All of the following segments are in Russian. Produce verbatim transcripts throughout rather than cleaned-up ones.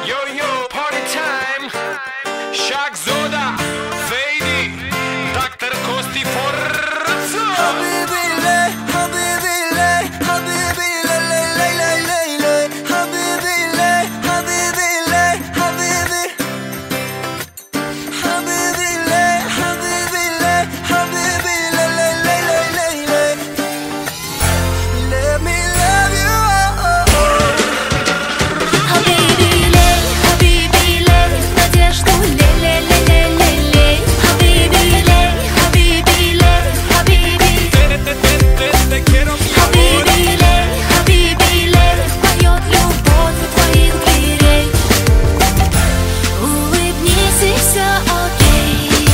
Йо-йо, party time. Shaq Zoda, Fady, доктор Кости Форца. Habibi lay, habibi lay, habibi lay, lay, lay, lay, lay, lay. Habibi lay, habibi lay, habibi. Habibi lay, habibi lay, habibi lay, lay, lay, lay, lay, lay. Let me love you. Habibi lay, habibi lay, надежду лей, лей, лей, лей, лей, лей. Habibi lay, habibi lay, habibi. Te quiero, mi amor. Habibi lay, habibi lay, поет любовь у твоих дверей. Улыбнись и все окей.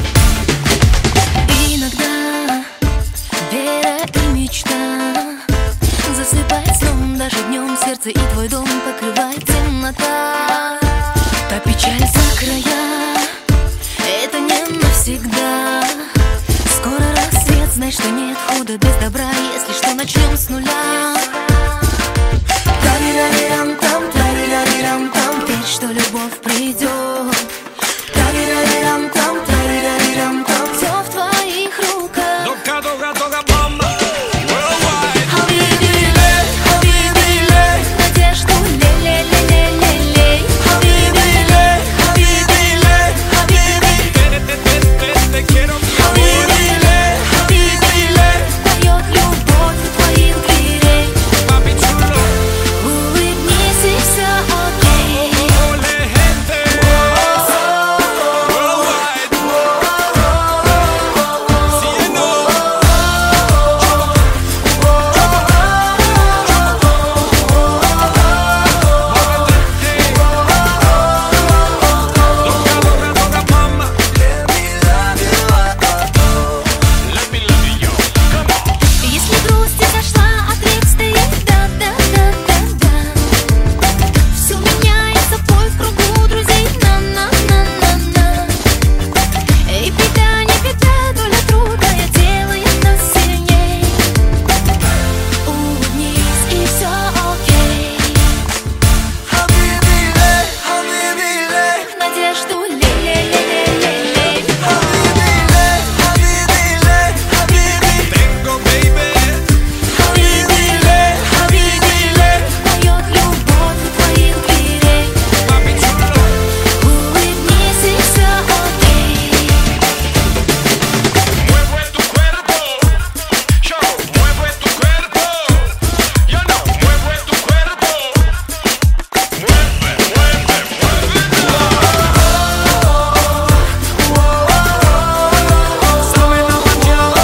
Иногда вера и мечта засыпает сном, даже днем сердце и твой дом покрывает темнота. Та печаль за края, это не навсегда. Скоро рассвет, знай, что нет худа без добра. Если что, начнем с нуля. Тарирарирам-там, тарирарирам-там, верь, что любовь придет. Тарирарирам-там, тарирарирам-там, все в твоих руках. Долго, долго, долго, мама. Worldwide. Habibi lay, habibi lay, надежду лей, лей, лей, лей, лей, лей. Habibi lay, habibi lay, habibi. Te, te, te, te, te quiero, mi amor. Habibi lay, habibi lay, поет любовь у твоих дверей. Papi chulo. Улыбнись и все окей. Ole, gente. Worldwide. Cielo. Долго, долго, долго, mama. Let me love you. Let me love you. Come on. Если грусть изошла, отрыв стоит, да-да-да-да-да. Все меняет собой в кругу друзей, на-на-на-на-на. Эй, беда, не беда, доля трудная делает нас сильней. Улыбнись, и все окей. Habibi lay, habibi lay. Надежду лей-лей-лей-лей-лей. Habibi lay, habibi lay, habibi. Tengo, baby. Habibi lay, habibi lay, поет любовь у твоих дверей. Papi chulo. Улыбнись, и все окей. Mueve tu cuerpo. Yo, mueve tu cuerpo. Yo no, mueve tu cuerpo. Mueve, mueve, mueve. Sabe la mañana.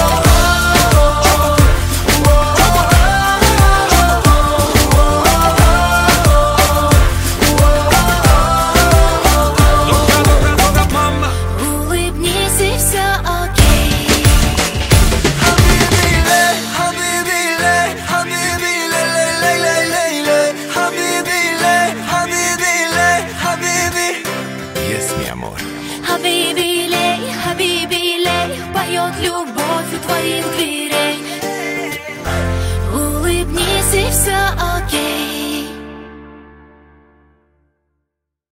Долго, долго, долго, mama. Улыбнись, и все окей. Habibi lay, habibi lay, habibi lay, lay, lay, lay, lay, lay. Habibi lay, habibi lay, habibi. Yes, mi amor. Habibi lay, habibi lay, поет любовь у твоих дверей.